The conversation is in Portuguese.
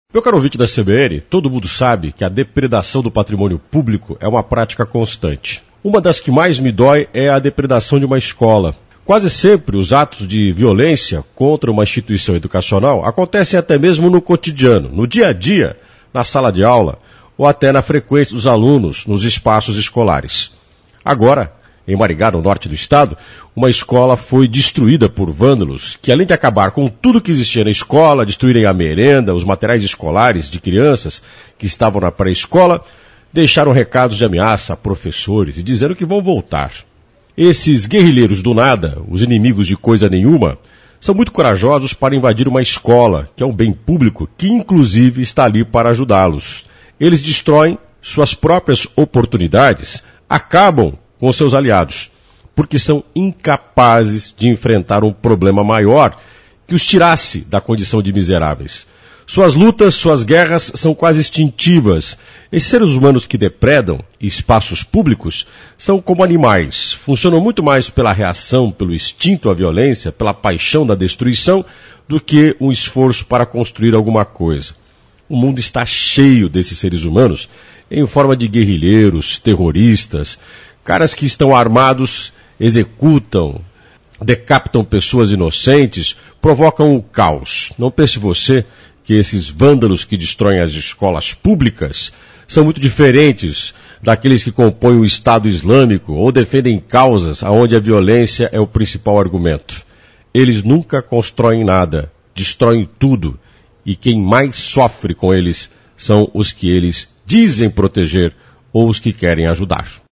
Meu caro ouvinte da CBN, todo mundo sabe que a depredação do patrimônio público é uma prática constante. Uma das que mais me dói é a depredação de uma escola. Quase sempre os atos de violência contra uma instituição educacional acontecem até mesmo no cotidiano, no dia a dia, na sala de aula ou até na frequência dos alunos nos espaços escolares. Agora, em Maringá, no norte do estado, uma escola foi destruída por vândalos que, além de acabar com tudo que existia na escola, destruírem a merenda, os materiais escolares de crianças que estavam na pré-escola, deixaram recados de ameaça a professores e dizendo que vão voltar. Esses guerrilheiros do nada, os inimigos de coisa nenhuma, são muito corajosos para invadir uma escola, que é um bem público, que inclusive está ali para ajudá-los. Eles destroem suas próprias oportunidades, acabam com seus aliados, porque são incapazes de enfrentar um problema maior que os tirasse da condição de miseráveis. Suas lutas, suas guerras são quase instintivas. Esses seres humanos que depredam espaços públicos são como animais, funcionam muito mais pela reação, pelo instinto à violência, pela paixão da destruição, do que um esforço para construir alguma coisa. O mundo está cheio desses seres humanos em forma de guerrilheiros, terroristas, caras que estão armados, executam, decapitam pessoas inocentes, provocam o caos. Não pense você que esses vândalos que destroem as escolas públicas são muito diferentes daqueles que compõem o Estado Islâmico ou defendem causas onde a violência é o principal argumento. Eles nunca constroem nada, destroem tudo, e quem mais sofre com eles são os que eles dizem proteger ou os que querem ajudar.